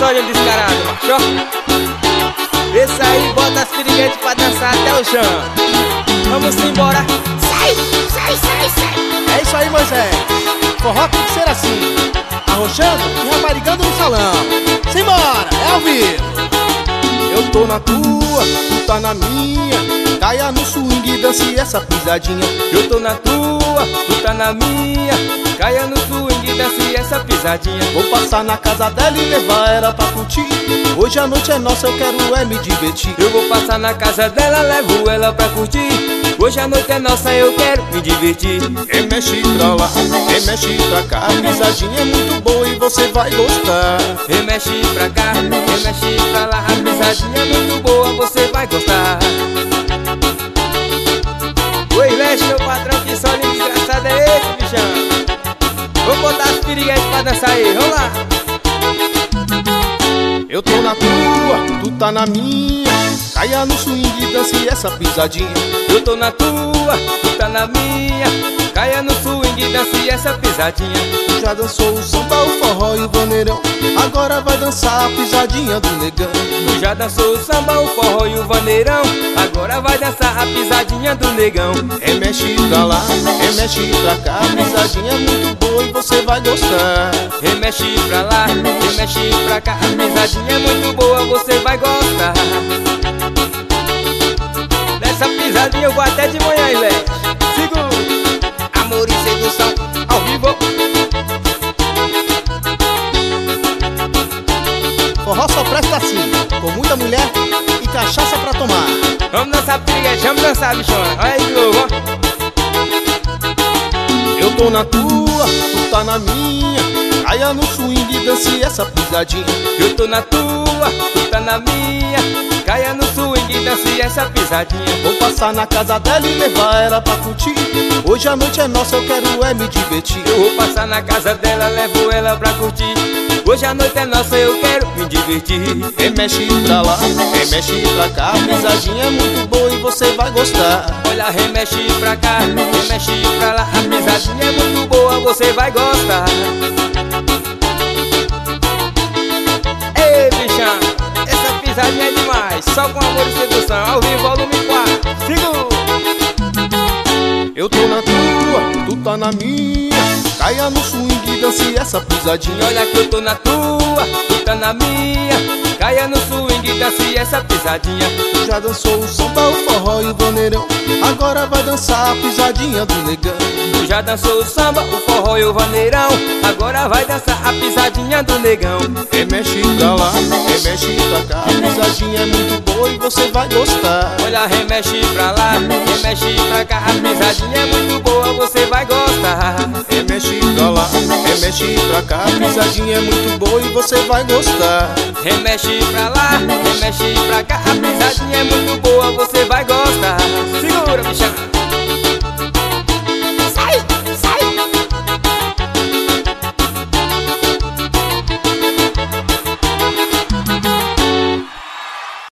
olhos descarados, macho. Esse aí bota as piriguetes pra dançar até o chão. Vamos embora. Sai, sai, sai, sai. É isso aí, Moisés. Forró tem que ser assim, arrochando e raparigando no salão. Simbora, é ao vivo. Eu tô na tua, tu tá na minha. Caia no swing, dance essa pisadinha. Eu tô na tua, tu tá na minha. Caia no swing, dance essa pisadinha. Vou passar na casa dela e levar ela pra curtir. Hoje a noite é nossa, eu quero é me divertir. Eu vou passar na casa dela, levo ela pra curtir. Hoje a noite é nossa, eu quero me divertir. Remexe pra lá, remexe pra cá. A pisadinha é muito boa e você vai gostar. Remexe pra cá, remexe pra lá. A pisadinha é muito boa, você vai gostar. Oi, Leste, meu patrão, que solinho desgraçado é esse, bichão? Vou botar as piriguetes pra dançar aí, vamos lá. Eu tô na tua, tu tá na minha. Caia no swing, dance essa pisadinha. Eu tô na tua, tu tá na minha. Caia no swing, dance essa pisadinha. Tu já dançou o samba, o forró e o vaneirão. Agora vai dançar a pisadinha do negão. Tu já dançou o samba, o forró e o vaneirão. Agora vai dançar a pisadinha do negão. Remexe pra lá, remexe pra cá. A pisadinha é muito boa e você vai gostar. Remexe pra lá, remexe pra cá. A pisadinha é muito boa, você vai gostar. Nessa pisadinha eu vou até de manhã, hein, velho. Segura. Amor e sedução, ao vivo. Forró só presta assim, com muita mulher e cachaça pra tomar. Vamos dançar piriguete, vamos dançar, bichona. Olha aí de novo, ó. Eu tô na tua, tu tá na minha. Caia no swing, dance essa pisadinha. Eu tô na tua, tu tá na minha. Caia no swing, dance essa pisadinha. Vou passar na casa dela e levar ela pra curtir. Hoje a noite é nossa, eu quero é me divertir. Eu vou passar na casa dela, levo ela pra curtir. Hoje a noite é nossa, eu quero me divertir. Remexe pra lá, remexe pra cá. A pisadinha é muito boa e você vai gostar. Olha, remexe pra cá, remexe pra lá. A pisadinha é muito boa, você vai gostar. Ei, bichão, essa pisadinha é demais. Só com amor e sedução, ao vivo, volume 4. Segura. Eu tô na tua, tu tá na minha. Caia no swing, dance essa pisadinha. Olha que eu tô na tua, tu tá na minha. Caia no swing, dance essa pisadinha. Tu já dançou o samba, o forró e o vaneirão. Agora vai dançar a pisadinha do negão. Tu já dançou o samba, o forró e o vaneirão. Agora vai dançar a pisadinha do negão. Remexe pra lá, remexe pra cá. A pisadinha é muito boa e você vai gostar. Olha, remexe pra lá, remexe pra cá. A pisadinha é muito boa, você vai gostar. Remexe pra lá, remexe pra cá. A pisadinha é muito boa e você vai gostar. Remexe pra lá, remexe pra cá. A pisadinha é muito boa, você vai gostar. Segura, bichão.